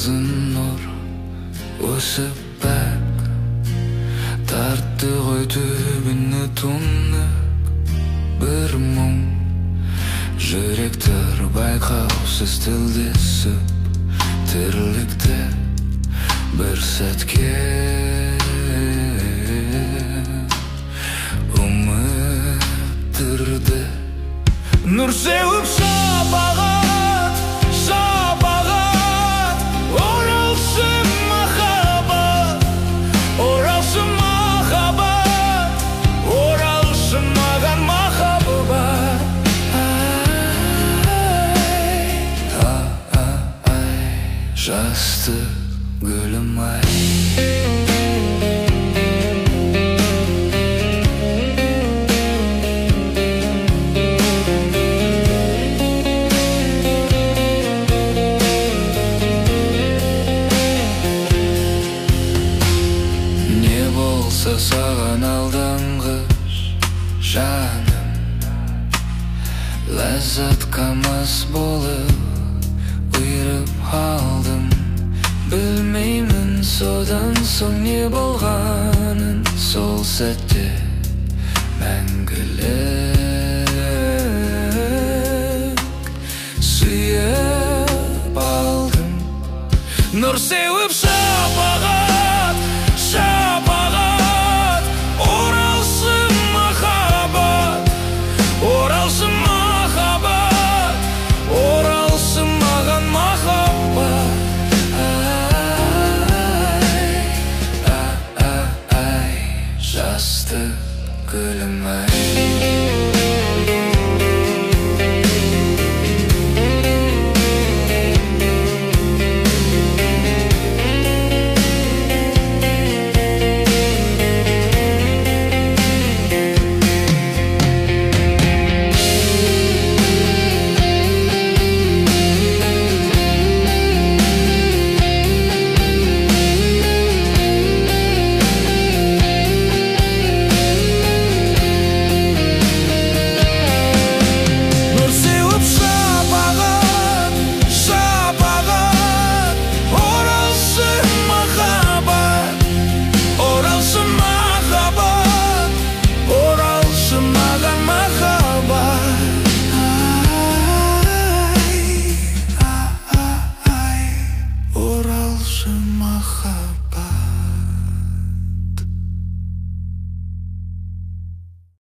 ызын нұр өсіп бәк тартты ғой түбіні тұнық бір мұң жүректер байқаусыз тілдесіп тірлікті бір сәтке үміттірді нұр сеуіп шапағат шапағат оралсын махаббат оралсын махаббат оралсын маған махаббат жасты гүлім ай саған алданғыш жаным ләззат қамыс болып ұйырып алдым білмеймін содан соң не болғанын сол сәтте мәңгілік сүйіп алдым нұр сеуіп